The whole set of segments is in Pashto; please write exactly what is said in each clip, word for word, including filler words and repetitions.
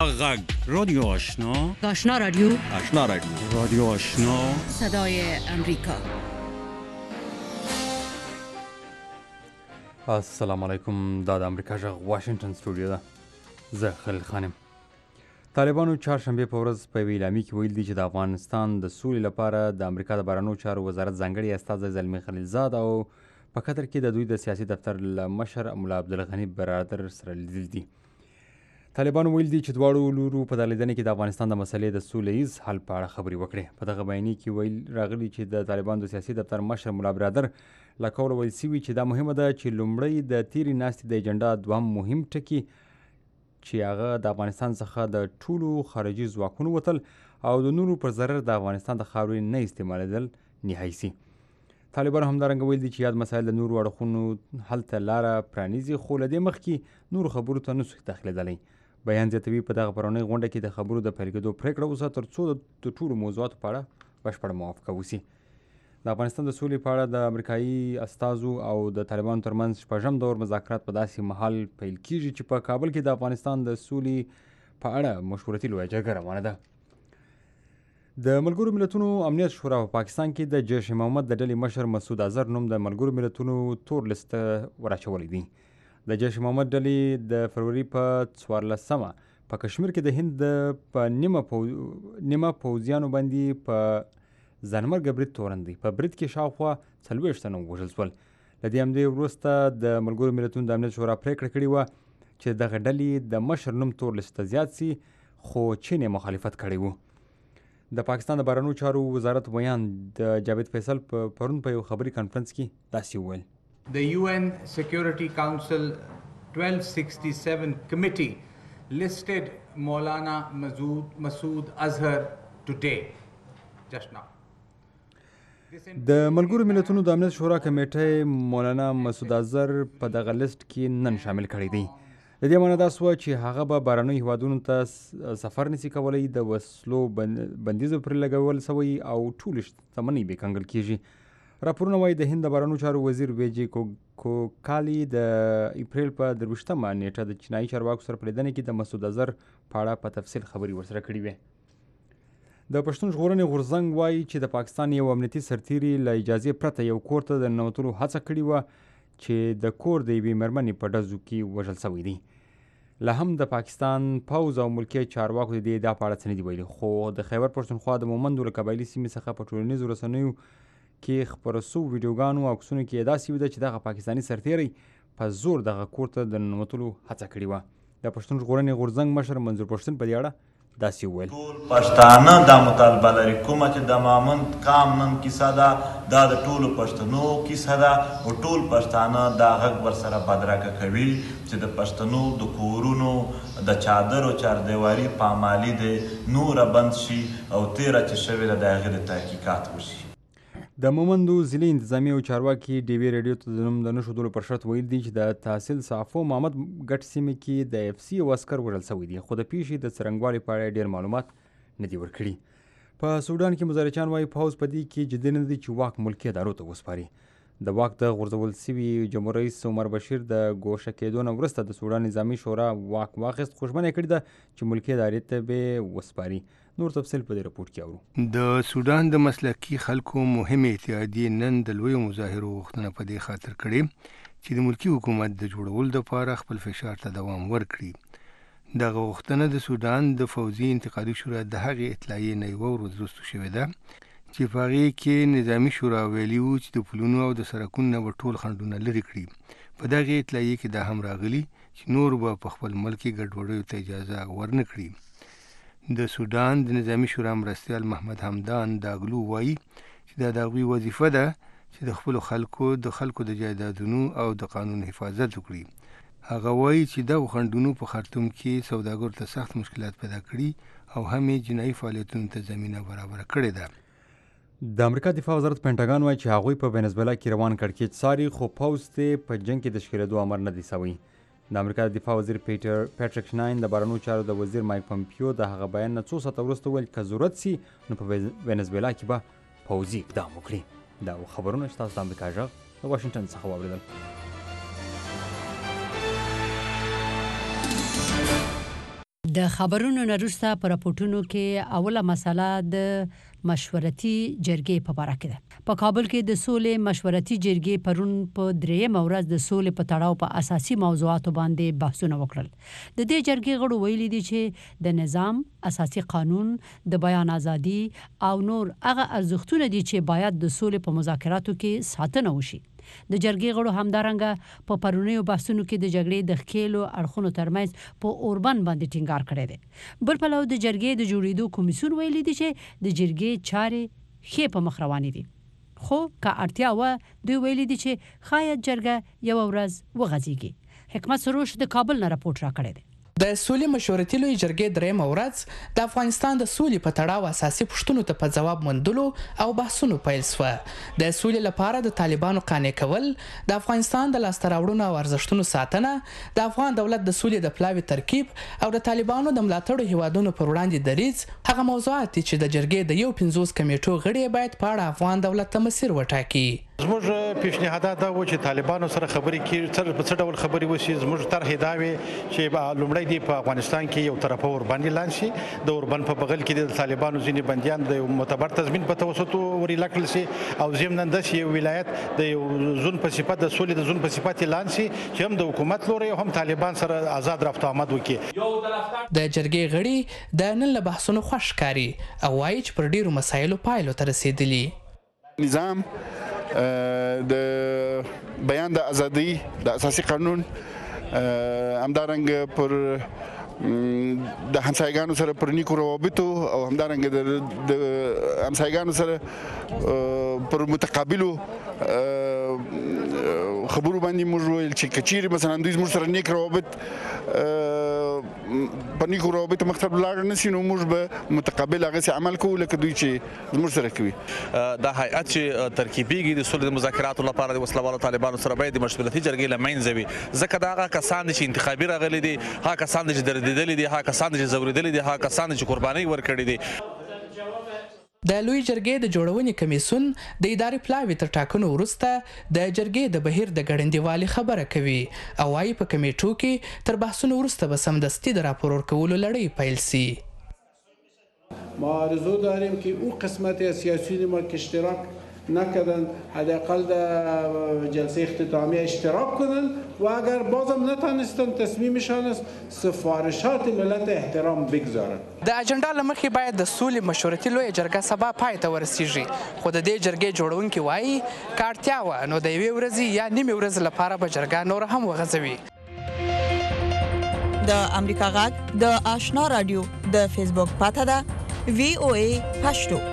غږ رادیو آشنا آشنا رادیو آشنا رادیو رادیو آشنا صدای امریکا. السلام علیکم. دا د امریکا غږ واشنگټن سټوډیو ده. زه خلیل خانم. طالبانو چهارشنبې په ورځ په یوې اعلامیه کې ویل دي چې د افغانستان د سولې لپاره د امریکا د بهرنیو چارو وزارت ځانګړي استازی زلمي خلیلزاد او په قطر کې د دوی د سیاسي دفتر له مشر ملا عبدالغني برادر سره لیدل دي. طالبانو ویل دي چې دواړو لورو په دغه لیدنې کې د افغانستان د مسلې د سوله ییز حل په اړه خبرې وکړې. په دغه بیانیه کې ویل راغلي چې د طالبانو د سیاسي دفتر مشر ملا برادر له قوله ویل سوي چې دا مهمه ده چې لومړی د تیرې ناستې د اجنډا دوهم مهم ټکي چې هغه د افغانستان څخه د ټولو خارجي ځواکونو وتل او د نورو پر ضرر د افغانستان د خاورې نه استعمالېدل نهایي سي. طالبانو همدارنګه ویل دي چې یاد مسایل د نورو اړخونو حل ته لاره پرانیزي، خو له دې مخکې نورو خبرو ته نه سو داخلېدلی. بیان زیاتوي په دغه پرونۍ غونډه کې د خبرو د پیل کېدو پرېکړه وسوه تر څو د ټولو موضوعاتو په اړه بشپړه موافقه وسي. د افغانستان د سولې په اړه د امریکایي استازو او د طالبانو ترمنځ شپږم دور مذاکرات په داسې مهال پیل کیږي چې په کابل کې د افغانستان د سولې په اړه مشورتي لویه جرګه روانه ده. د ملګرو ملتونو امنیت شورا په پاکستان کې د جیش محمد د ډلې مشر مسعود اظهر نوم د ملګرو ملتونو تور لیست وراچولی دی. د جیش محمد ډلې د فروری په څوارلسمه په کشمیر کې د هند په نیمه پو... نیمه پوځیانو باندې په ځانمرګه برید تورن دی. په برید کې شاوخوا څلوېښت تنه ووژل شول. له دې همدې وروسته د ملګرو ملتونو د امنیت شورا پرېکړه کړې وه چې دغه ډلې د مشر نوم تور لیست ته زیات سي، خو چین یې مخالفت کړی و. د پاکستان د بهرنیو چارو وزارت ویان د جاوید فیصل په پرون په یو خبري کانفرنس کې داسې وویل: The U N Security Council twelve sixty-seven committee listed Maulana Masood Masood Azhar today, just now. د ملګرو ملتونو د امنیت شورا کمیټې مولانا مسعود اظهر په دغه لیست کې نن شامل کړی دی. د دې معنی دا سوه چې هغه به بهرنیو هیوادونو ته سفر نشي کولی، د وسلو بندیزو پرې لګول سوی او ټولې شتمنۍ به کنګل کیږي. راپورونه وایي د هند د بهرنیو چارو وزیر ویجی کوکالي د اپریل په درویشتمه نیټه د چینایي چارواکو سره په لیدنې کې د مسعود اظهر په اړه په تفصیل خبرې ورسره کړې وې. د پښتون ژغورنې غورځنګ وایي چې د پاکستان یو امنیتي سرتیري له اجازې پرته یو کور ته د ننوتلو هڅه کړې وه چې د کور د یوې مېرمنې په ډزو کې وژل سوی دی. لا هم د پاکستان پوځ او ملکي چارواکو د دې ادعا په اړه څه نه دي ویلي، خو د خیبر پښتونخوا د مومندو له قبایلي سیمې څخه په ټولنیزو رسنیو کې خپاره سوو ویډیوګانو او عکسونو کې ادعا سوې ده چې دغه پاکستاني سرتیری په زور دغه کور ته د ننوتلو هڅه کړې وه. د پښتون ژغورنې غورځنګ مشر منظور پښتون په دې اړه داسې وویل: ټول پښتانه دا مطالبه لري، کومه چې د مامند قام نن کیسه ده دا د ټولو پښتنو کیسه ده او ټول پښتانه دا غږ ورسره بدرګه کوي چې د پښتنو د کورونو د چادر او چاردیواري پامالي دی نوره بند شي او تیره چې شوې ده د هغې د تحقیقات وشي. د مومندو ضلعي انتظامي او چارواکي ډیوي ریډیو ته د نوم د نه ښودلو پر شرط ویل دي چې د تحصیل صافو محمد ګټ سیمې کې د اف سی یو عسکر وژل سوی دی، خو د پیښې د څرنګوالي په اړه ډېر معلومات نه دي ورکړي. په سودان کې مزارچان وایي پوځ په دې کې جدي نه دی چې واک ملکي ادارو ته وسپاري. د واک د غورځول سوي جمهور رئیس عمر بشیر د ګوښه کېدو نه وروسته د سودان نظامي شورا واک واخیست، خو ژمنه یې کړې ده چې ملکي ادارې ته به وسپاري. نور تفصیل په دې رپورټ کې اورو. د سودان د مسلکي خلکو مهمې اتحادیې نن د لویو مظاهرو غوښتنه په دې خاطر کړې چې د ملکي حکومت د جوړولو دپاره خپل فشار ته دوام ورکړي. دغه غوښتنه د سودان د فوځي انتقالي شورا د هغې اطلاعیې نه یوه ورځ وروسته شوې ده چې په هغې کې نظامي شورا ویلي وو چې د پلونو او د سړکونو نه به ټول خنډونه لرې کړي. په دغې اطلاعیې کې دا هم راغلي چې نور به په خپل ملک کې ګډوډیو ته اجازه ورنه کړي. د سودان د نظامي شورا مرستیال محمد حمدان داغلو وایي چې دا د هغوی وظیفه ده چې د خپلو خلکو د خلکو د جایدادونو او د قانون حفاظت وکړي. هغه وایي چې دغو خنډونو په خرطوم کې سوداګرو ته سخت مشکلات پیدا کړي او هم یې جنایي فعالیتونو ته زمینه برابره کړې ده. د امریکا دفاع وزارت پینټاګان وایي چې هغوی په وینزویلا کې روان کړکېچ څاري، خو پوځ ته په جنګ کې د ښکېلېدو امر نه دی سوی. د امریکا د دفاع وزیر پیټر پیټریک شناین د بهرنیو چارو د وزیر مایک پمپیو د هغه بیان نه څو ساعته وروسته ویل که ضرورت سي نو په وینزویلا کې به پوځي اقدام وکړي. دا خبرونه چې تاسو د امریکا غږ د واشنګټن څخه واورېدل. د خبرونو وروسته په راپورټونو کې اوله مسله د مشورتي جرګې په اړه ده. په کابل کې د سولې مشورتي جرګې پرون په درېمه ورځ د سولې په تړاو په اساسي موضوعاتو باندې بحثونه وکړل. د دې جرګې غړو ویلي دي چې د نظام، اساسي قانون، د بیان ازادي او نور هغه ارزښتونه دي چې باید د سولې په مذاکراتو کې ساتنه وشي. د جرګې غړو همدارنګه په پرونیو بحثونو کې د جګړې د ښکېلو اړخونو ترمنځ په اوربند باندې ټینګار کړی دی. بل پلو د جرګې د جوړېدو کمیسیون ویلي دی چې د جرګې چارې ښې په مخ روانې دي، خو که اړتیا وه دوی ویلي دي چې ښاید جرګه یوه ورځ وغځېږي. حکمت سروش د کابل نه راپورټ راکړی دی. د سولې مشورتي لوی جرګې درېمه ورځ د افغانستان د سولې په تړاو اساسي پوښتنو ته په ځواب موندلو او بحثونو پیل شوه. د سولې لپاره د طالبانو قانع کول، د افغانستان د لاسته راوړنو او ارزښتونو ساتنه، د افغان دولت د سولې د پلاوي ترکیب او د طالبانو د ملاتړو هیوادونو پر وړاندې دریځ هغه موضوعات دي چې د جرګې د یو پنځوس کمیټو غړي باید په اړه افغان دولت ته مسیر وټاکي. زموږ پیشنهادات دا و چې طالبانو سره خبرې کړي، سره په څه ډول خبرې وشي. زموږ طرح دا وي چې لومړی دی په افغانستان کې یو طرفه اوربند اعلان شي، د اوربند په بغل کې د طالبانو ځینې بندیان د معتبر تضمین په توسط ورېلا کړل شي او ضمناً داسې یو ولایت د یو زون په صفت د سولې د زون په صفت اعلان شي چې هم د حکومت لوري هم طالبان سره آزاد رفت آمد وکړي. د جرګې غړي د نن له بحثونو خوښ ښکاري او وایي چې پر ډیرو مسایلو پایلو ته رسېدلي. نظام، د بیان د ازادي، د اساسي قانون، همدارنګ پر د همسایګانو سره پر نیکو روابطو او همدارنګ د همسایګانو سره پر متقابلو خبرو باندې موږ ویل چې کچيري مثلا دوی موږ سره نیک روابط په نیکو روابط مختلف لاړ نه سي نو موږ به متقابل هغه سي عمل کوو لکه دوی چې موږ سره کوي. دا هیئت چې ترکیبیږي د سولې د مذاکراتو لپاره د وسلوالو طالبانو سره باید د مشورتي جرګې له منځه وي، ځکه دا هغه کسان دي چې انتخابي راغلي دي، هغه کسان دي چې دردېدلي دي، هغه کسان دي چې ځورېدلي دي، هغه کسان دي چې قربانۍ ورکړي دي. د لوی جرګې د جوړونې کمیسیون د ادارې پلاوي تر ټاکنو وروسته د جرګې د بهیر د ګړندیوالي خبره کوي او وايي په کمیټو کې تر بحثونو وروسته به سمدستي د راپور ورکولو لړۍ پیل سي. ما آرزو داریم که او قسمت سیاسی ما که اشتراک نکردن حداقل در جلسه اختتامی اشتراک کنن و اگر بازم نتانستن تصمیمشان از سفارشات ملت احترام بگذارن. د اجنډا له مخې باید د سولې مشورتي لویه جرګه سبا پای ته ورسیږي، خو د دې جرګې جوړونکي وایي که اړتیا وه نو د یوې ورځې یا نیمې ورځې لپاره به جرګه نور هم وغځوي. د امریکا غږ د آشنا رادیو د فیسبوک پاته ده وی او ای پښتو.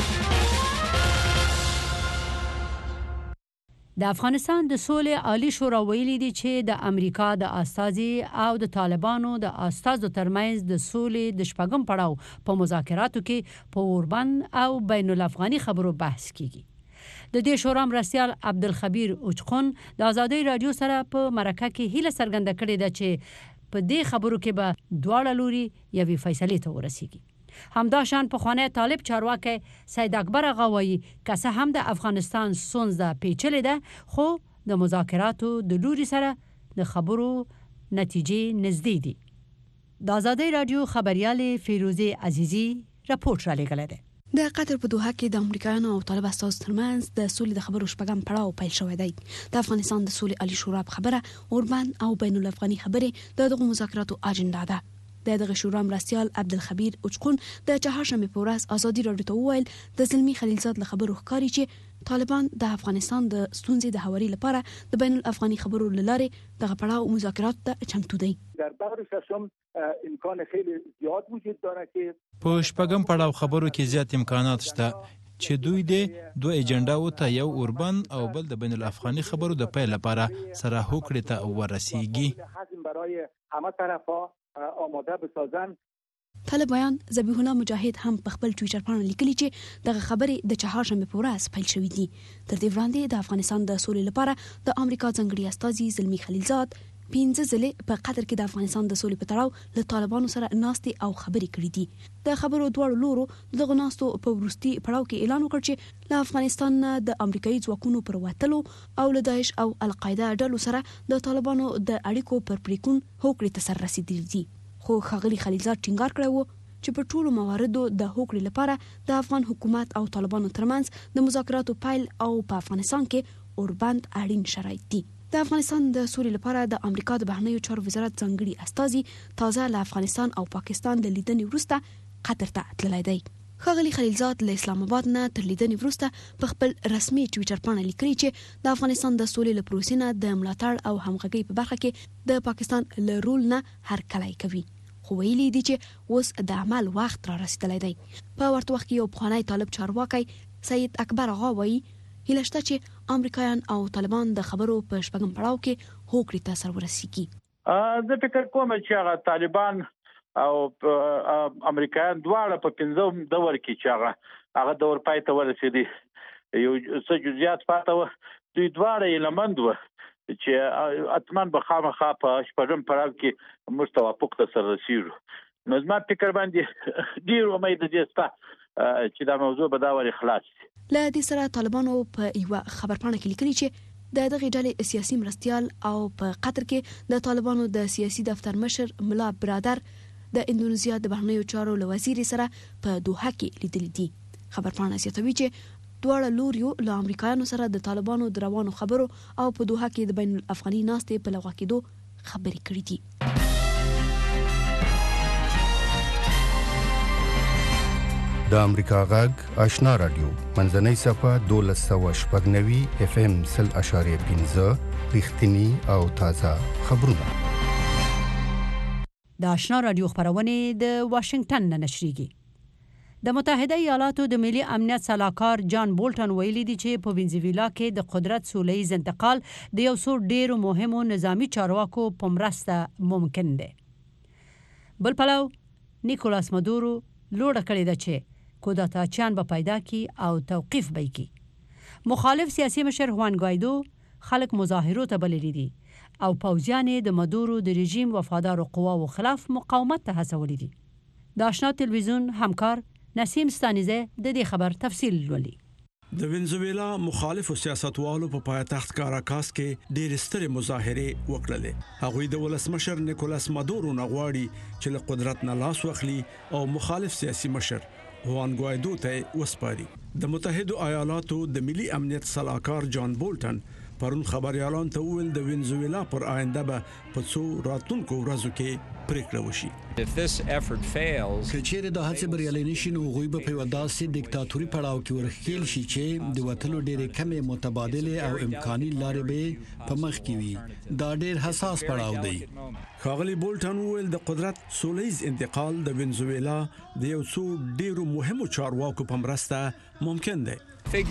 د افغانستان د سولې عالی شورا ویلي دي چې د امریکا د استازي او د طالبانو د استازو ترمنځ د سولې د شپږم پړاو په مذاکراتو کې په اوربند او بین الافغاني خبرو بحث کیږي. د دې شورا مرستیال عبدالخبیر اوچخون د آزادۍ رادیو سره په مرکه کې هیله څرګنده کړې ده چې په دې خبرو کې به دواړه لوري یوې فیصلې ته ورسیږي. همداشان پخوانی طالب چارواکی سید اکبر آغا وایي که څه هم د افغانستان ستونزه پیچلې ده خو د مذاکراتو د لوري سره د خبرو نتیجې نږدې دي. د آزادۍ رادیو خبریالې فیروزه عزیزي راپورټ را لېږلی دی. د قطر په دوحه کې د امریکایانو او طالب استازو ترمنځ د سولې د خبرو شپږم پړاو پیل شوی دی. د افغانستان د سولې عالی شورا په خبره اوربند او بین الافغاني خبرې د دغو مذاکراتو اجنډا ده. د دغه شورا مرستیال عبدالخبیر اوچخون د چهارشنبه په ورځ ازادي رادیو ته وویل د زلمی خلیلزاد له خبرو ښکاري چې طالبان د افغانستان د ستونزې د هواري لپاره د بین الافغاني خبرو له لارې دغه پړاو مذاکرات ته چمتو دی. در دور ششم امکان خیلی زیاد وجود داره که په شپږم پړاو خبرو کې زیات امکانات شته چې دوی د دوه ایجنډاو ته یو اوربند او بل د بین الافغاني خبرو د پیل لپاره سره هوکړې ته ورسیږي. حزم برای همه طرفا آماده بسازن. طالبان ذبیح الله مجاهد هم په خپل ټویټر باندې لیکلي چې دغه خبرې د چهارشنبه په ورځ پیل شوې دي. تر دې وړاندې د افغانستان د سولې لپاره د امریکا ځانګړي استازي زلمی خلیلزاد پنځه ځلې په قطر کې د افغانستان د سولې په تړاو له طالبانو سره ناستې او خبرې کړې دي. د خبرو دواړو لورو دغه ناستو په وروستي پړاو کې اعلان وکړ چې له افغانستان نه د امریکایي ځواکونو پر وتلو او له داعش او القاعده ډلو سره د طالبانو د اړیکو پر پریکون هوکړې ته سر رسیدلي دي. خو ښاغلي خلیلزاد ټینګار کړی و چې په ټولو مواردو د هوکړې لپاره د افغان حکومت او طالبانو ترمنځ د مذاکراتو پیل او په افغانستان کې اوربند اړین شرایط دي. د افغانستان د سولې لپاره د امریکا د بهرنیو چارو وزارت ځانګړي استازي تازه له افغانستان او پاکستان د لیدنې وروسته قطر ته تللی دی. ښاغلي خلیلزاد له اسلام آباد نه تر لیدنې وروسته په خپل رسمي ټویټر باندې لیکلي چې د افغانستان د سولې له پروسې نه د ملاتړ او همغږۍ په برخه کې د پاکستان له رول نه هرکلی کوي، خو ویلي دي چې اوس د عمل وخت را رسیدلی دی. په ورته وخت کې یو پخوانی طالب چارواکی سید اکبر آغا وایي هیله شته چې امریکایان او طالبان د خبرو په شپږم پړاو کې هوکړې ته سر ورسیږي. زه فکر کوم چې هغه طالبان او امریکایان دواړه په پنځم دور کې چې هغه هغه دور پای ته ورسېدي، یو څه جزئیات پاته و، دوی دواړه ایلمند و چې اتمن به خامخا په شپږم پړاو کې موږ توافق ته سر رسیږو. نو زما فکر باندې ډېر امید دې شته چې دا موضوع به دا ور خلاص شي. له دې سره طالبانو په یو خبرپاڼه کې لیکلي چې د دغه ډلې سیاسي مرستيال او په قطر کې د طالبانو د سیاسي دفتر مشر ملا برادر د اندونیزیا د بهرنیو چارو له وزیر سره په دوحه کې لیدل دي. خبرپاڼه زیاتوي چې دواړه لوریو له امریکایانو سره د طالبانو د روانو خبرو او په دوحه کې د بین الافغاني ناستې په لغوه کېدو خبرې کړې دي. د امریکا غږ آشنا رادیو منځنۍ صفه دولس سوه شپږ نوي اف ام سل اشاریه پنځه رښتینی او تازه خبرونه. د آشنا رادیو خبرونه د واشنگټن نه نشریږي. د متحده ایالاتو د ملي امنیت سلاکار جان بولټن ویلي دی چې په وینزویلا کې د قدرت سوله‌ییز انتقال د یو څو ډیرو مهمو نظامی چارواکو په مرسته ممکن دی. بل پلو نیکولاس مادورو لوړه کړې ده چې کودتاچیان به پیدا کی او توقیف به کی. مخالف سیاسي مشر هوان ګایدو خلک مظاهرو ته بللي دي او پوځیان د مادورو د رژیم وفادار قواو خلاف مقاومت ته هڅولي دي. د آشنا تلویزیون همکار نسیم ستانیزه د دې خبر تفصیل لولي. د وینزویلا مخالفو سیاستوالو په پایتخت کاراکاس کې ډېر سترې مظاهرې وکړلې. هغوی د ولسمشر نیکولاس مادورو نه غواړي چې له قدرت نه لاس واخلي او مخالف سیاسي مشر هوان ګایدو ته وسپاري. د متحده ایالاتو د ملي امنیت سلاکار جان بولټن پرون خبريالان ته ویل د وینزویلا پر آینده به په څو راتلونکو ورځو کې پریکړه وشي. که چیرې د هڅې بریالي نشي نو هغوی به په یوه داسې دیکتاتوري پړاو کې ورخیل شي چې د وتلو ډېرې کمې متبادلې او امکاني لارې به په مخ کې وي. دا ډېر حساس پړاو دی. ښاغلي بولټن ویل د قدرت سوله‌ییز انتقال د وینزویلا د یو څو ډیرو مهمو چارواکو په مرسته ممکن دی.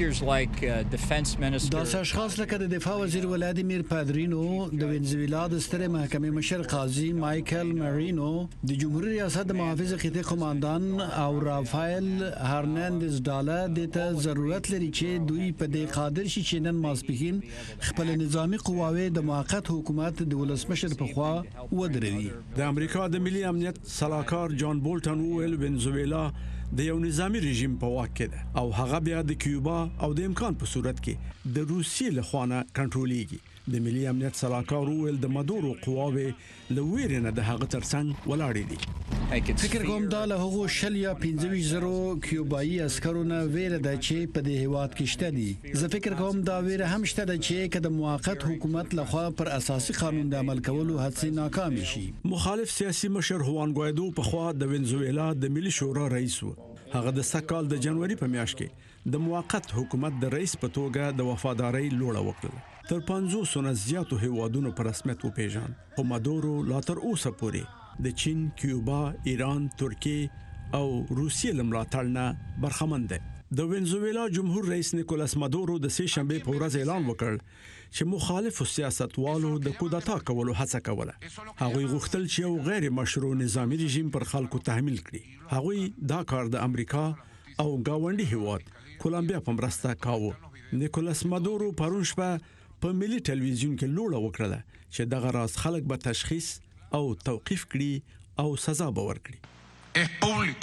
داسې اشخاص لکه د دفاع وزیر ولادیمیر پادرینو، د وینزویلا د سترې محکمې مشر قاضي مایکل مارینو، د جمهوریت ریاست د محافظ خطې قماندان او رافایل هرناندز ډاله د ته ضرورت لري چې دوی په دې قادر شي چې نن ماسپښین خپل نظامی قواوې د موقت حکومت د ولسمشر په خوا ودروي. د امریکا د ملي امنیت سلاکار جان بولټن ویل وینزویلا د یو نظامی رژیم په واک کې ده او هغه بیا د کیوبا او د امکان په صورت کې د روسیې له خوا نه کنټرولېږي. د ملي امنیت سلاکار ویل د مادورو قواوې له ویرې نه د هغه ترڅنګ ولاړې دي. فکر کوم دا له هغو شل یا پنځه ویشت زرو کیوبایي عسکرو نه ویره ده چې په دې هیواد کې شته دي. زه فکر کوم دا ویره هم شته ده چې که د موقت حکومت لخوا پر اساسي قانون د عمل کولو هڅې ناکام شي. مخالف سیاسي مشر هوان ګایدو په خوا د وینزویلا د ملي شورا رئیس و. هغه د سکهال د جنوري په میاشت کې د موقت حکومت د رئیس په توګه د وفاداری لوړه وکړه. تر پنځوس نه زیاتو هیوادونو په رسمیت وپیژان. خو مادورو لا تر اوسه پورې د چین، کیوبا، ایران، ترکیه او روسیې له ملاتړ نه برخمن دی. د وینزویلا جمهور رئیس نیکولاس مادورو د سه شنبه په ورځ اعلان وکړ چې مخالف سیاستوالو د کودتا کولو هڅه کوله. هغوی غوښتل چې یو غیر مشروع نظامی رژیم پر خلکو تحمیل کړي. هغوی دا کار د امریکا او گاونډي هیواد کولمبیا په مرسته کاوه. نیکولاس مادورو پرون شپه په ملي ټلویزیون کې لوړه وکړه چې دغه راز خلک به تشخیص او توقیف کړي او سزا به ورکړي.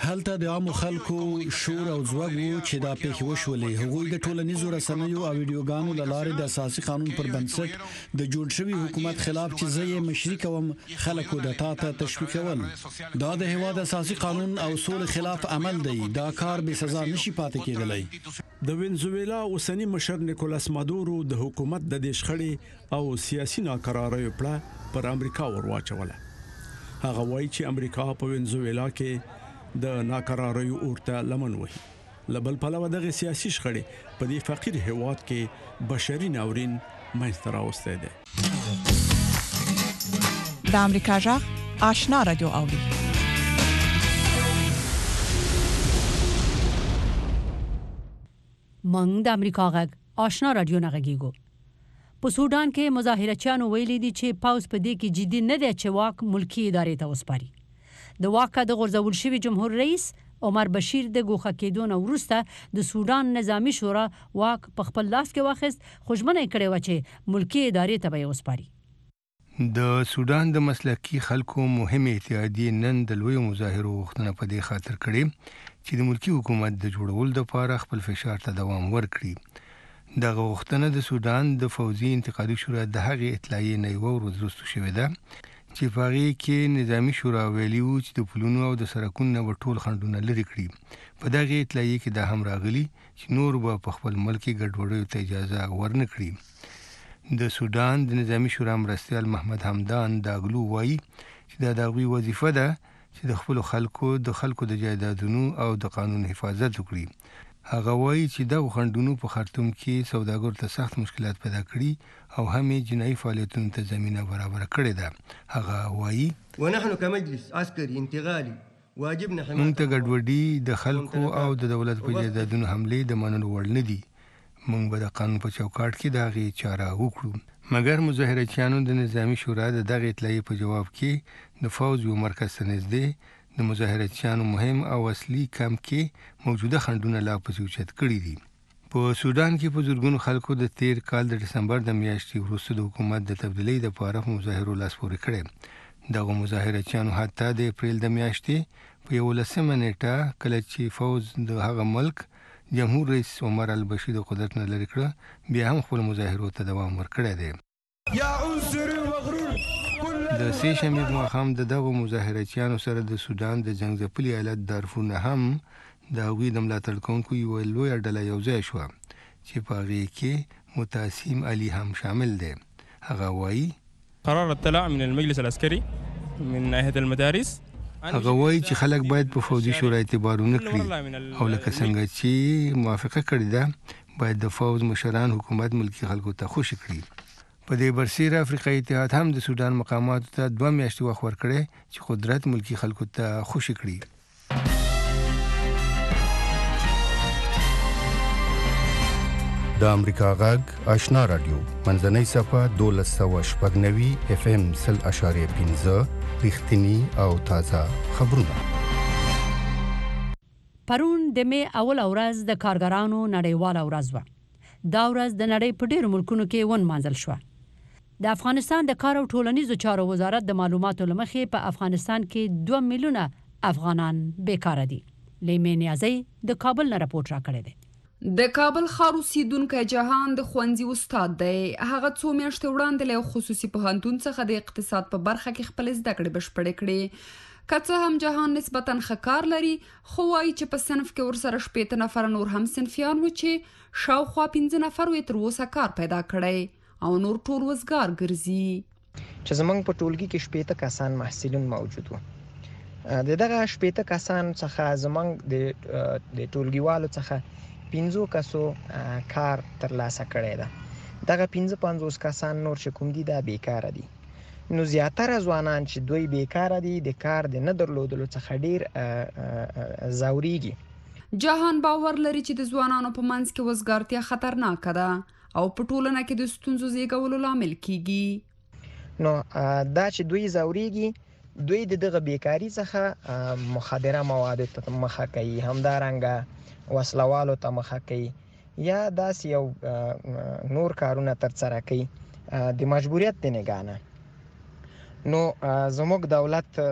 هلته د عامو خلکو شور او ځواک وو چې دا پیښې وشولې. هغوی د ټولنیزو رسنیو او ویډیوګانو له لارې د اساسي قانون پر بنسټ د جوړ شوي حکومت خلاف چې زه یې مشري کوم خلکو د تا ته تشویقول. دا د هیواد اساسي قانون او سولې خلاف عمل دی. دا کار به سزا نشي پاتې کېدلی. د وینزویلا اوسنی مشر نیکولاس مادورو د حکومت د دې شخړې او سیاسي ناکراریو پړه پر امریکا ورواچوله. هغه وایي چې امریکا په وینزویلا کې د ناکراریو اورته لمن وهي. لبل پلوه دغه سیاسي شخړې په دې فقیر هیواد کې بشري ناورین منځته راوستی دی. د امریکا غږ آشنا رادیو اوري. منګ د امریکا غږ آشنا رادیو نه غږیږو. په سودان کې مظاهرچیانو ویلي دي چې پاوز په دې کې جدي نه دی چې واک ملکی ادارې ته وسپاري. د واکه د غورځول شوي جمهور رئیس عمر بشیر د ګوښه کېدو نه وروسته د سودان نظامی شورا واک په خپل لاس کې واخیست، خو ژمنه یې کړې وه چې ملکی ادارې ته به یې وسپاري. د سودان د مسلکي خلکو مهمه اتحادیې نن د لویو مظاهرو غوښتنه په دې خاطر کړې چې د ملکی حکومت د جوړولو لپاره خپل فشار ته دوام ورکړي. دغه غوښتنه د سودان د فوزي انتقالي شورا د هغې اطلاعیې نه یوه ورځ وروسته شوې ده چې په هغې کې نظامي شورا ویلي وو چې د پلونو او د سړکونو نه به ټول خنډونه لرې کړي. په دغې اطلاعیې کې دا هم راغلي چې نور به په خپل ملک کې ګډوډیو ته اجازه ورنه کړي. د سودان د نظامي شورا مرستیال محمد حمدان داغلو وایي چې دا د هغوی وظیفه ده چې د خپلو خلکو د خلکو د جایدادونو او د قانون حفاظت وکړي. هغه وایي چې دغه خنډونو په خرطوم کې سوداګرو ته سخت مشکلات پیدا کړي او هم یې جنایي فعالیتونو ته زمینه برابره کړې ده. هغه وایي ونحن كمجلس عسكري انتقالي واجبنا حماية موږ ته ګډوډي د خلکو او د دولت په جایدادونو حملې د منلو وړ نه دي. موږ به د قانون په چوکاټ کې د هغې چاره وکړو. مګر مظاهرچیانو د نظامي شورا د دغې اطلاعیې په جواب کې د فوز یو مرکز ته نږدې د مظاهرچیانو مهم او اصلي کمپ کې موجوده خنډونه لا پسې اوچت کړي دي. په سودان کې په زرګونو خلکو د تیر کال د ډسمبر د میاشتې وروسته د حکومت د تبدیلۍ لپاره په مظاهرو لاس پورې کړی. دغه مظاهرچیانو حتی د اپریل د میاشتې په یولسمه نیټه کله چې فوز د هغه ملک جمهور رئیس عمر البشیر د قدرت نه لرې کړه بیا هم خپل مظاهرو ته دوام ورکړی دی. یا عنصر مغرور د سې شنبې په ماښام د دغو مظاهرچیانو سره د سودان د جنګ ځپلي ایالت دارفور نه هم د هغوی د ملاتړ کوونکو یوه لویه ډله یوځای شوه چې په هغې کې متاسم علي هم شامل دی. هغه وایي قرار الطلاع من المجلس العسكري من ناحية المدارس. هغه وایي چې خلک باید په فوزي شورا اعتبار ونه کړي او لکه څنګه چې موافقه کړې ده باید د فوز مشران حکومت ملکی خلکو ته خوشي کړي. په دې برسېره افریقایي اتحاد هم د سودان مقاماتو ته دوه میاشتې وخت ورکړی چې قدرت ملکی خلکو ته خوشي کړي. د امریکا غږ آشنا رادیو منځنۍ صفحه دولس سوه شپږ نوي اف ام سل اشاریه پنځه رښتیني او تازه خبرونه. پرون د می اول ورځ د کارګرانو نړیواله ورځ وه. دا ورځ د نړۍ په ډېرو ملکونو کې ونمانځل شوه. د افغانستان د کار او ټولنیزو چارو وزارت د معلوماتو له مخې په افغانستان کې دوه میلیونه افغانان بیکاره دي. لیمې نیازی د کابل نه راپورټ راکړی دی. د کابل ښار اوسیدونکی جهان د ښوونځي استاد دی. هغه څو میاشتې وړاندې له خصوصي پوهنتون څخه د اقتصاد په برخه کې خپل زده کړې بشپړې کړې. که څه هم جهان نسبتاً ښه کار لري، خو وایي چې په صنف کې ورسره شپېته نفره نور هم صنفیان و چې شاوخوا پنځه نفرو یې تر اوسه کار پیدا کړی او نور ټول وزګار ګرځي. چې زمونږ په ټولګي کې شپېته کسان محصلین موجود وو. د دغه شپېته کسان څخه زمونږ د ټولګیوالو څخه پنځو کسو کار ترلاسه کړی ده. دغه پنځه پنځوس کسان نور چې کوم دي دا بیکاره دي. نو زیاتره ځوانان چې دوی بیکاره دي د کار د نه درلودلو څخه ډیر ځورېږي. جهان باور لري چې د ځوانانو په منځ کې وزګارتیا خطرناکه ده او په ټولنه کې د ستونزو زیږولو لامل کیږي. نو دا چې دوی ځورېږي، دوی د دغه بیکاری څخه مخدره مواد ته مخه کوي، همدارنګه وسلوالو ته مخه کوي یا داسې یو نور کارونه ترسره کوي د مجبوریت د نګاه نه. نو زموږ دولت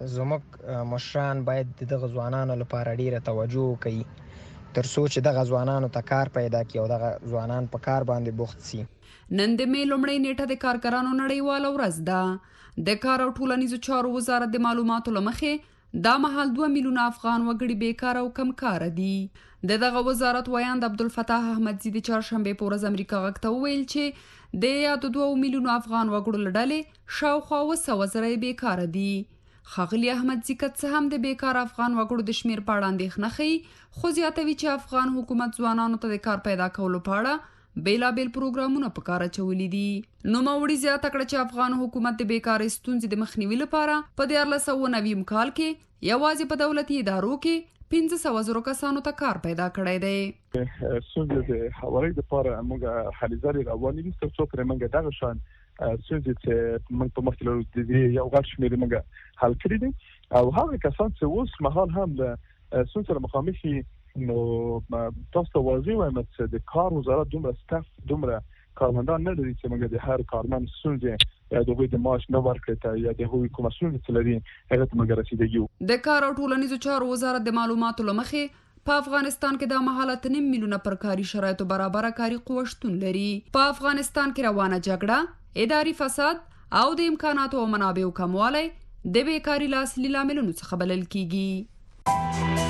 زموږ مشران باید دغه ځوانانو لپاره ډیره توجه وکړي تر څو چې دغه ځوانانو ته کار پیدا کړي او دغه ځوانان په کار باندې بوخت سي. نن د مې لومړۍ نیټه د کارګرانو نړیواله ورځ ده. د کار او ټولنیزو چارو وزارت د معلوماتو له مخې دا مهال دوه میلیونه افغان وګړي بیکاره او کم کاره دي. د دغه وزارت ویاند عبدالفتاح احمدزي د چهارشنبې په ورځ امریکا غږ ته وویل چې د یادو دوه میلیونو افغان وګړو له ډلې شاوخوا اوه سوه زره یې بیکاره دي. ښاغلي احمدزي که څه هم د بیکاره افغان وګړو د شمیر په اړه اندېښنه ښیي، خو زیاتوي چې افغان حکومت ځوانانو ته د کار پیدا کولو په اړه بیلابیل پروګرامونه په کار اچولي دي. نوموړي زیاته کړه چې افغان حکومت د بیکارۍ ستونزې د مخنیوي لپاره په دیارلس سوه نوي کال کې یوازې په دولتي ادارو کې پنځه سوه زرو کسانو ته کار پیدا کړی دی. ستونزې د هوارۍ لپاره موږ هلې ځلې روانې دي تر څو پرې موږ دغه شان ستونزې چې موږ په مخکې لرو د دې یو غټ شمېر موږ حل کړي دي او هغه کسان چې اوس مهال هم د ستونزې سره مخامخ دي نو تاسو ته واضح وایم چې د کار وزارت دومره سټاف دومره کارمندان نه لري چې موږ د هر کارمند ستونزې یا د هغوی د معاش نه ورکړې ته یا د هغوی کومه ستونزه چې لري هغه ته موږ رسیدګي یو. د کار او ټولنیزو چارو وزارت د معلوماتو له مخې په افغانستان کې د مهالت نیم میلیونه پر کاري شرایطو برابره کاري قوه شتون لري. په افغانستان کې روانه جګړه، اداري فساد او د امکاناتو او منابعو کموالی د بیکاري له اصلي لاملونو څخه بلل کیږي.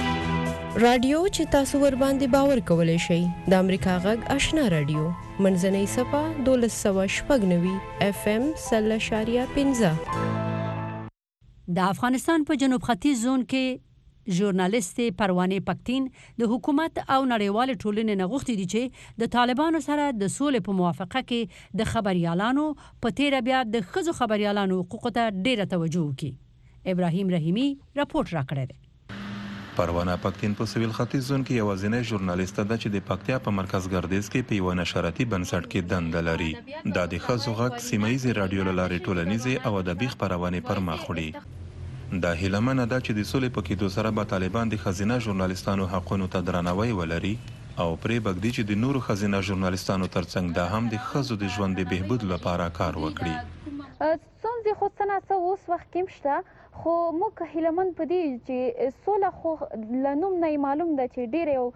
رادیو چې تاسو ور باندې باور کولای شئ د امریکا غږ آشنا رادیو منځنۍ صفه دولس سوه شپږ نوي اف ام سل اشاریه پنځه. د افغانستان په جنوب ختیځ زون کې ژورنالیست پروانه پکتین د حکومت او نړیوال ټولنې نه غوښتي دي چې د طالبانو سره د سولې په موافقه کې د خبريالانو په تیر بیا د خزو خبريالانو حقوقو ته ډیره توجه وکړي. ابراهیم رحیمی راپورټ راکړی دی. پروانه پکتین په سویل ختیځ زون کې یوازینی ژورنالیست ده چې د پکتیا په مرکز ګردیز کې په یو نشراتي بنسټ کې دنده لري. دا د ښځو غږ سیمه ییزې رادیو له لارې ټولنیزې او ادبي خپرونې پر مخ وړي. دا هیلمنه ده چې د سولې په کېدو سره به طالبان د ښځینه ژورنالیستانو حقونو ته درناوی ولري او پرې بږدي چې د نورو ښځینه ژورنالیستانو ترڅنګ دا هم د ښځو د ژوند د بهبود لپاره کار وکړي. ستونزې خو څه نه څه اوس وخت کې هم شته، خو موږ هیلهمن په دې چې سوله خو له نوم نه معلوم ده چې ډېره یو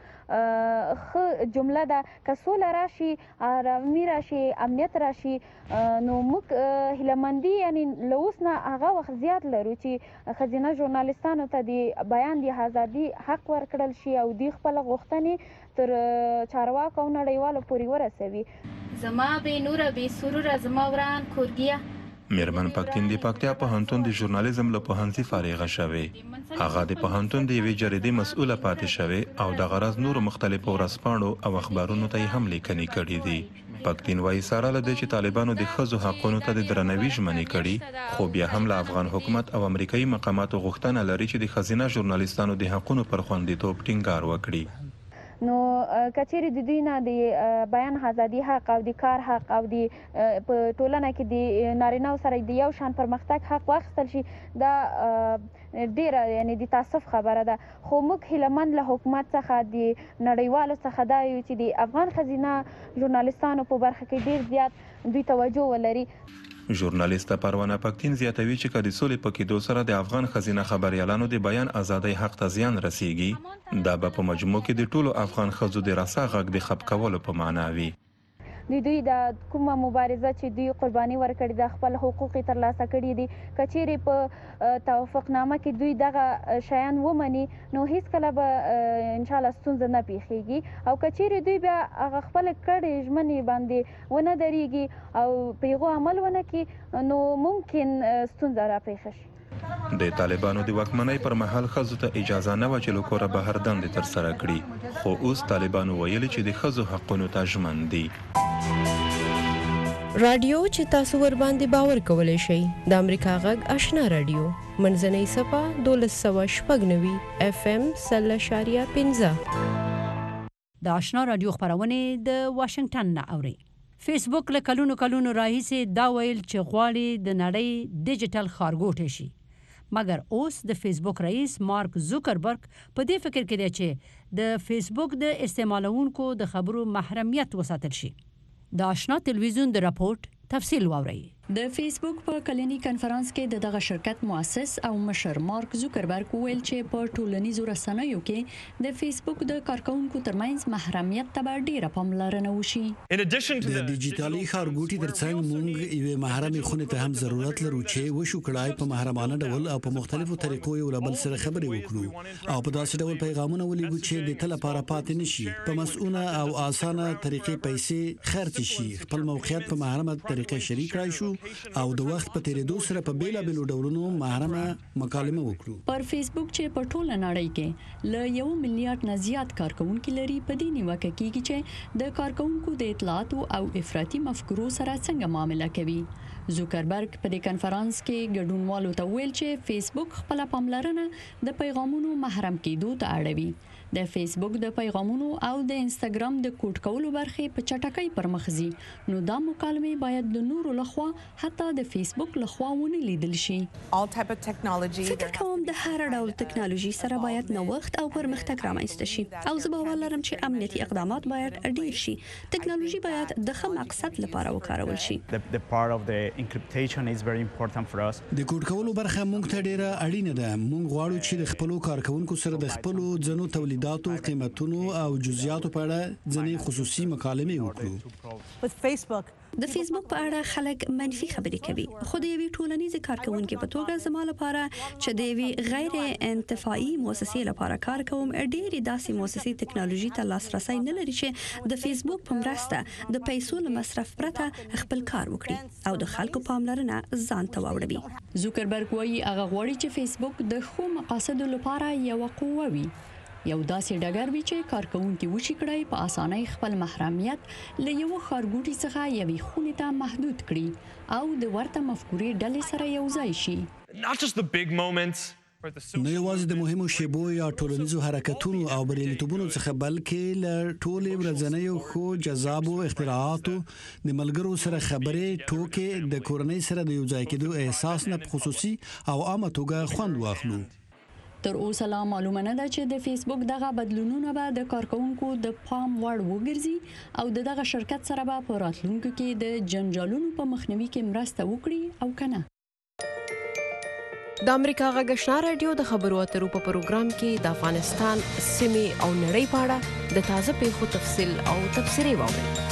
ښه جمله ده. که سوله راشي، ارامي راشي، امنیت راشي، نو موږ هیلهمندي یعنی له اوس نه هغه وخت زیات لرو چې ښځینه ژورنالیستانو ته د بیان د ازادي حق ورکړل شي او دوی خپله غوښتنې تر چارواکو او نړیوالو پورې ورسوي. زما بې نوره بې سروره زما وران کورګیه. میرمن پکتین د پکتیا پوهنتون د ژورنالیزم له پوهنځي فارغه شوې. هغه د پوهنتون د یوې جریدې مسؤله پاتې شوې او د غرض نورو مختلفو ورځپاڼو او اخبارونو ته یې هم لیکنې کړې دي. پکتین وایي سره له دې چې طالبانو د ښځو حقونو ته د درناوي ژمنې کړي، خو بیا هم له افغان حکومت او امریکایي مقاماتو غوښتنه لري چې د ښځینه ژورنالیستانو د حقونو پر خوندیتوب ټینګار وکړي. نو کچېرې د دوی نه د بیان ازادي حق او د کار حق او د په ټولنه کې د نارینه‌و سره د یو شان پرمختګ حق واخیستل شي، دا ډیره یعنی د تاسف خبره ده. خو موږ هیلهمند له حکومت څخه د نړیوالو څخه دا یو چې د افغان ښځینه ژورنالیستانو په برخه کې ډیر زیات دوی توجه ولري. ژورنالیست پروانه پکتین زیاتوي چې که د سولې په کېدو سره د افغان ښځینه خبریالانو د بیان ازادۍ حق ته زیان رسیږي، دا به په مجموع کې د ټولو افغان ښځو د رسا غږ د خپ کولو په معنا وي. د دوی د کومه مبارزه چې دوی قرباني ورکړي د خپل حقوق ترلاسه کړي دي، کچېرې په توافقنامه کې دوی دغه شیان ومني نو هیڅ کله به ان شاء الله ستونزه نه پیښیږي، او کچېرې دوی بیا هغه خپل کړي ژمنې باندې ونه درېږي او په هغو عمل ونه کړي نو ممکن ستونزه راپېښه شي. د طالبانو د واکمنۍ پر مهال ښځو ته اجازه نه وه چې له کوره بهر دندې ترسره کړي، خو اوس طالبانو ویلي چې د ښځو حقونو ته ژمن دي. رادیو چې تاسو ور باندې باور کولای شئ د امریکا غږ آشنا رادیو منځنۍ صفه دولس سوه شپږ نوي اف ام سل اشاریه پنځه. د آشنا رادیو خبرونه د واشنگټن نه اوري. فیسبوک له کلونو کلونو راهیسې دا ویل چې غواړي د نړۍ ډیجیټل ښارګوټی شي، مګر اوس د فیسبوک رئیس مارک زوکربرګ په دې فکر کې دی چې د فیسبوک د استعمالونکو د خبرو محرمیت وساتل شي. د آشنا تلویزیون د راپورټ تفصیل واورئ. د فیسبوک په کلنی کانفرنس کې د دغه شرکت مؤسس او مشر مارک زوکربرګ ویل چې په ټولنیزو رسنیو کې د فیسبوک د کارکونکو ترمنځ محرمیت ته ډیره پاملرنه وشي. د ډیجیټالي ښارګوټي ترڅنګ موږ یوه محرمي خونه ته هم ضرورت لرو چې وشو کړای په محرمانه ډول او په مختلفو طریقو یو بل سره خبرې وکړو او په داسې ډول پیغامونه ولېږو چې د تل لپاره پاتې نشي، په مسؤونه او اسانه طریقې پیسې خرڅ شي، خپل موقعیت په محرمه طریقې شریک کړای شو او د وخت په تیریدو سره په بیلا بیلو ډولونو محرمه مکالمه وکړو. پر فیسبوک چې په ټوله نړۍ کې ل یو میلیارډ نه زیات کارکونکو لري، په دې نیوکه کیږي چې د کارکونکو د اطلاعاتو او افراطي مفکورو سره څنګه معامله کوي. زوکربرګ په دې کانفرنس کې ګډونوالو ته ویل چې فیسبوک خپل پاملرنه د پیغامونو محرم کېدو ته اړوي. د فیسبوک د پیغامونو او د انستګرام د کوډ کولو برخې په چټکۍ پرمخ ځي، نو دا مکالمې باید د نورو لخوا حتی د فیسبوک لخوا ونه لیدل شي. فکر کوم د هر ډول ټکنالوژي سره باید نوښت او پرمختګ رامنځته شي او زه باور لرم چې امنیتي اقدامات باید ډیر شي. ټکنالوژي باید د ښه مقصد لپاره وکارول شي. The part of the encryption is very important for us. د کوډ کولو برخه موږ ته ډیره اړینه ده. موږ غواړو چې د خپل کارکونکو سره د خپل ځنو تولیداتو قیمتونو او جزئیاتو په اړه ځنې خصوصي مکالمې وکړو. د فیسبوک په اړه خلک منفي خبرې کوي، خو د یوې ټولنیزې کارکونکو په توګه زما لپاره چې د یوې غیر انتفاعي مؤسسې لپاره کار کوم، ډېری داسې مؤسسې ټکنالوژي ته لاسرسي نه لري چې د فیسبوک په مرسته د پیسو له مصرف پرته خپل کار وکړي او د خلکو پاملرنه ځان ته واوړي. زوکربرګ وایي هغه غواړي چې فیسبوک د ښو مقاصدو لپاره یو قوه وي، یو داسې ډګر وي چې کارکونکي وشي کړای په اسانۍ خپل محرمیت له یو ښارګوټي څخه یوې خونې ته محدود کړي او د ورته مفکورې ډلې سره یو ځای شي. نه یوازې د مهمو شیبو یا ټولنیزو حرکتونو او بریالیتوبونو څخه بلکې له ټولې ورځنیو خو جذابو اختراعاتو د ملګرو سره خبرې ټوکې د کورنۍ سره د یو ځای کېدو احساس نه خصوصي او عامه توګه خوند واخلو. تر اوسه لا معلومه نه ده چې د فیسبوک دغه بدلونونه به د کارکونکو د پام وړ وګرځي او د دغه شرکت سره به په راتلونکو کې د جنجالونو په مخنیوي کې مرسته وکړي او کنه. د امریکا غږ آشنا رادیو د خبرو اترو په پروګرام کې د افغانستان سیمې او نړۍ په اړه د تازه پیښو تفصیل او تبصرې واورئ.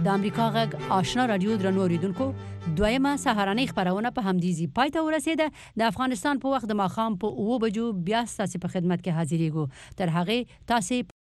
د امریکا غږ آشنا رادیو درنو اوریدونکو دویمه سهارنۍ خبرونه په همدیزي پای ته ورسېده. د افغانستان په وخت د ماښام په اوه بجو بیا ستاسو په خدمت کې حاضرېږو. تر هغه تاسو